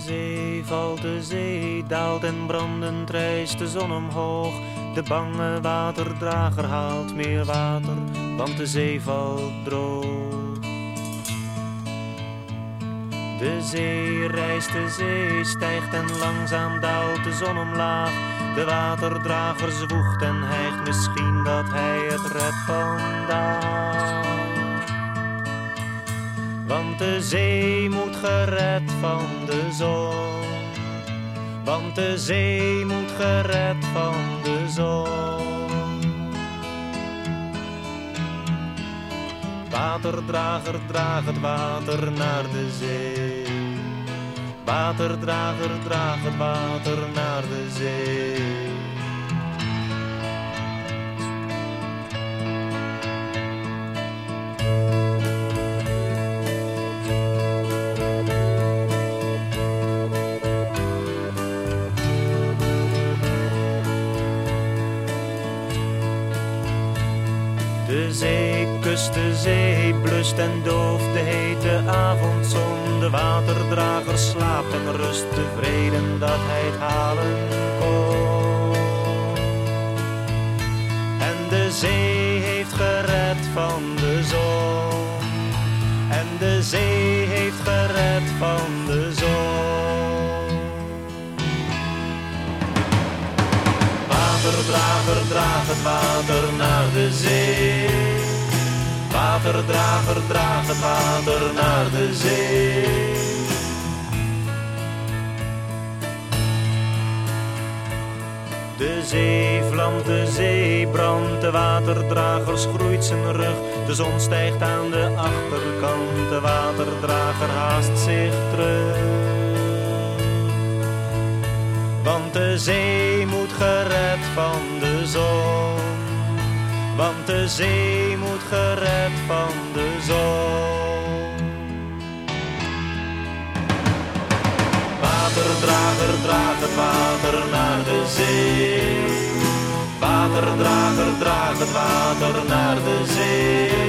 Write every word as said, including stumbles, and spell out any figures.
zee valt, de zee daalt en brandend rijst de zon omhoog. De bange waterdrager haalt meer water, want de zee valt droog. De zee rijst, de zee stijgt en langzaam daalt de zon omlaag. De waterdrager zwoegt en hijgt, misschien dat hij het redt vandaag. Want de zee moet gered van de zon. Want de zee moet gered van de zon. Waterdrager, draag het water naar de zee. Waterdrager, draag het water naar de zee. De zee kust, de zee blust en dooft de hete avondzon. De waterdrager slaapt en rust tevreden dat hij het halen kon. En de zee heeft gered van de zon. En de zee heeft gered van de zon. Waterdrager, draag het water naar de zee. Waterdrager, draag het water naar de zee. De zee vlamt, de zee brandt, de waterdrager schroeit zijn rug. De zon stijgt aan de achterkant, de waterdrager haast zich terug. Want de zee moet gered van de zon. Want de zee moet gered van de zon. Waterdrager, draag het water naar de zee. Waterdrager, draag het water naar de zee.